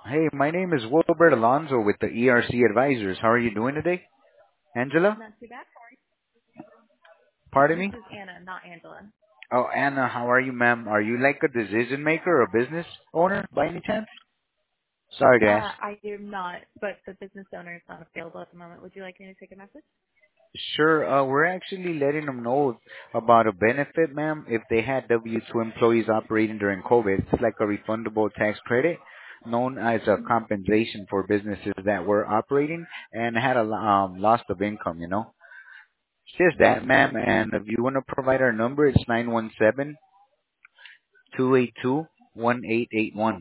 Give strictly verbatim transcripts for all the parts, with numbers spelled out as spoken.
Hey, my name is Wilbert Alonzo with the E R C Advisors. How are you doing today? Angela? Not too bad. Pardon This me? is Anna, not Angela. Oh, Anna, how are you, ma'am? Are you like a decision maker or business owner by any chance? Sorry to ask. Uh, I am not, but the business owner is not available at the moment. Would you like me to take a message? Sure, uh, we're actually letting them know about a benefit, ma'am, if they had W two employees operating during COVID. It's like a refundable tax credit known as a Mm-hmm. compensation for businesses that were operating and had a lo- um, loss of income, you know? It's just that, ma'am, and if you want to provide our number, it's nine one seven two eight two one eight eight one.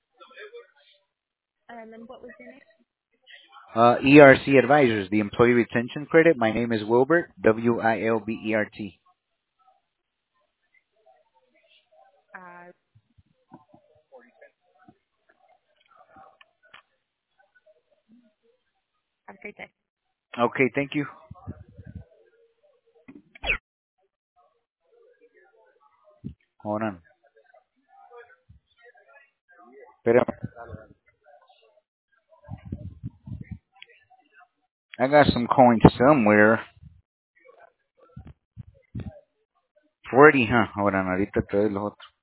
And then what was your name? Uh, E R C Advisors, the Employee Retention Credit. My name is Wilbert, W I L B E R T. Uh, have a great day. Okay, thank you. Hold on. Pero I got some coins somewhere. forty, huh? Hold on, ahorita te doy los otros.